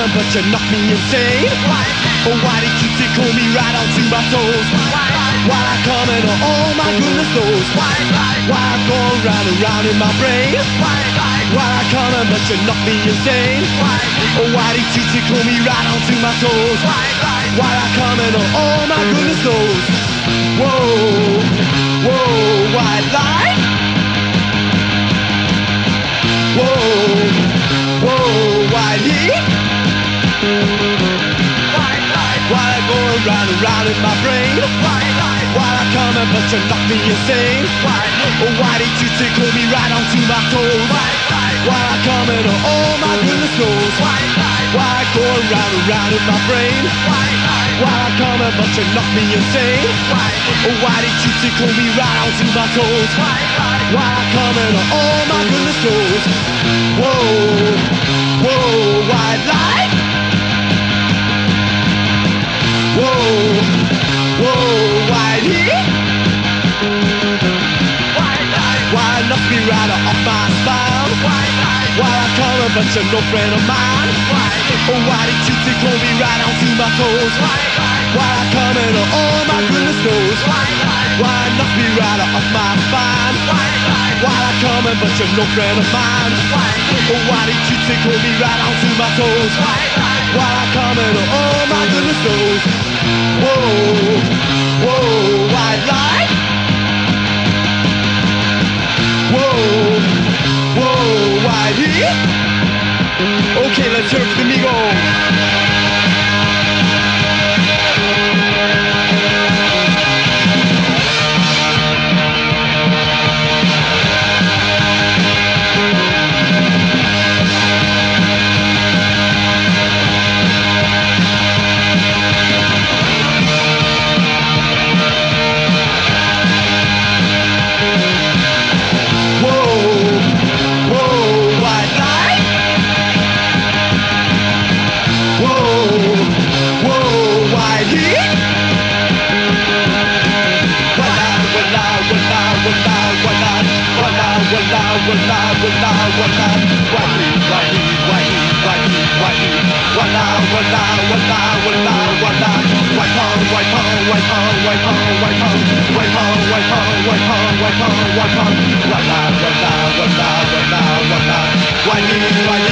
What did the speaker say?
coming, but you knock me insane. Oh, why did you tickle me right onto my toes? Why I coming? Oh my goodness knows. Why I going round and round in my brain? Why I coming, but you knock me insane? Oh, why did you tickle me right onto my toes? Why I coming? Oh my goodness knows. Whoa, whoa, white light. Whoa, whoa, white heat. Why I going round and round in my brain? Why I coming, but you knock me insane? Oh, why did you tickle me right onto my toes? Why I coming? Oh my goodness knows. Why I going round and round in my brain? Why I coming, but you knock me insane? Oh, why did you tickle me right onto my toes? Why I coming? Oh my goodness knows. Whoa, whoa, white light. Whoa, whoa, white heat. Why knock me right off my spine? Why I coming, but you're no friend of mine? Oh, why did you tickle me right onto my toes? Why I coming? Oh my goodness knows. Why knock me right off my spine? Why I coming, but you're no friend of mine? Oh, why did you tickle me right onto my toes? Why I coming? Oh my goodness knows. Whoa, whoa, white light. Whoa, whoa, white heat. Okay, let's hear it from the Migo. Why